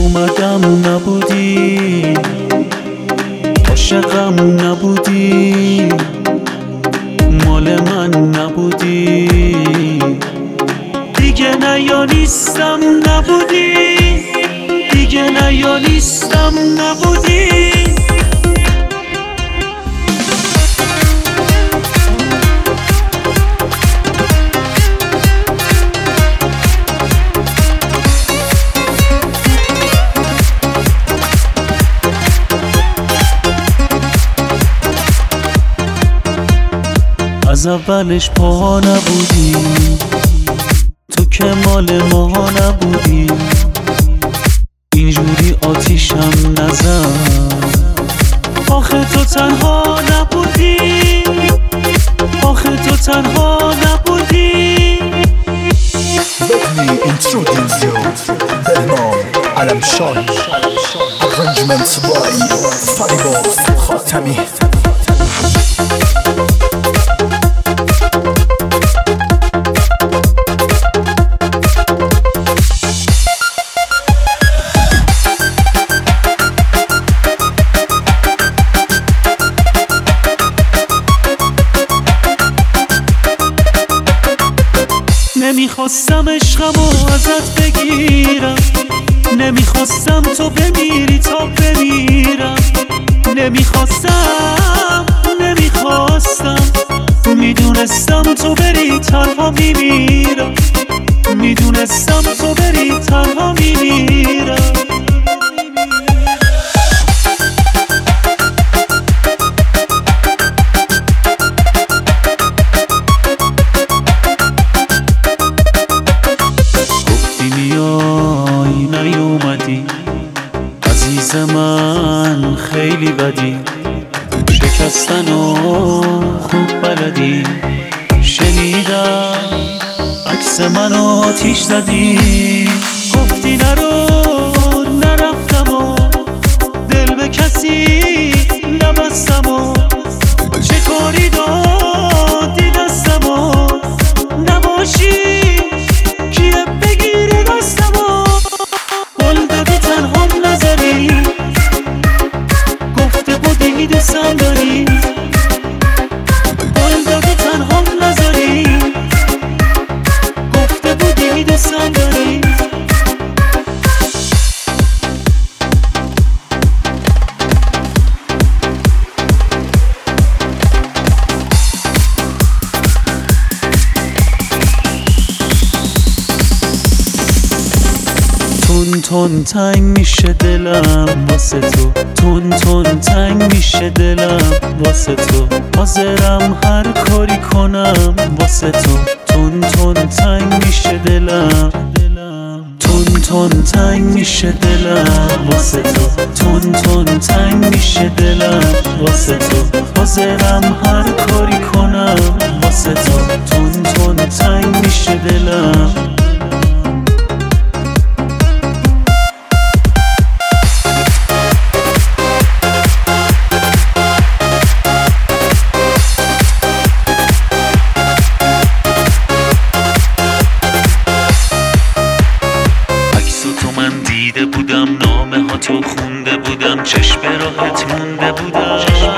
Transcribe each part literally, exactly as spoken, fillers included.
اومدم نبودی، عاشقم نبودی، مال من نبودی، دیگه نه یا نیستم نبودی، دیگه نه یا نیستم نبودی. از اولش پا نبودی، تو که مال ما نبودی، اینجوری آتیشم نزن. آخه تو تنها نبودی، آخه تو تنها نبودی. Let me introduce you بهنام علمشان Arrangements by فریبرز خاتمی. نمیخواستم عشقمو ازت بگیرم، نمیخواستم تو بمیری تا بمیرم، نمیخواستم نمیخواستم میدونستم تو بری تنها میمیرم، میدونستم تو بری تنها میمیرم. نیومدی عزیز من، خیلی بدی، شکستنو خوب بلدی، شنیدم عکس منو آتیش زدی، گفتی نرو نرفتم و دل به کسی نبستم و چه کاری دادی دستم و نباشی کیه بگیری دستم و قول دادی تنهام نذاری، گفته بودی دوستم داری، قول دادی تنهام نذاری، گفته بودی دوستم داری. تون تون تنگ میشه دلم واسه تو، تون تون تنگ میشه دلم واسه تو، حاضرم هر کاری کنم واسه تو، تون تون تنگ میشه دلم، تون تون تنگ میشه دلم واسه تو، تون تون تنگ میشه دلم واسه تو، حاضرم هر کاری کنم واسه تو، تون تون تنگ میشه دلم. دیده بودم نامه ها تو خونده بودم، چشم راحت مونده بودم،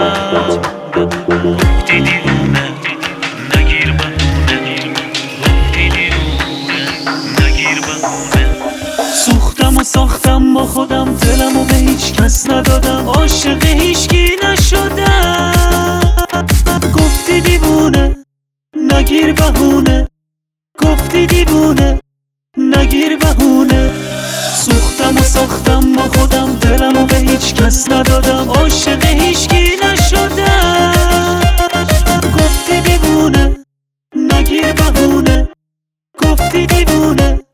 گفتی دیوونه نگیر بهونه، گفتی دیوونه نگیر بهونه. سوختم و ساختم با خودم، دلم و به هیچ کس ندادم، عاشق هیچکی نشدم، گفتی دیوونه نگیر بهونه، گفتی دیوونه نگیر بهونه. سوختم و ساختم با خودم، دلم و به هیچ کس ندادم، عاشق هیچکی نشدم، گفتی دیوونه نگیر بهونه، گفتی دیوونه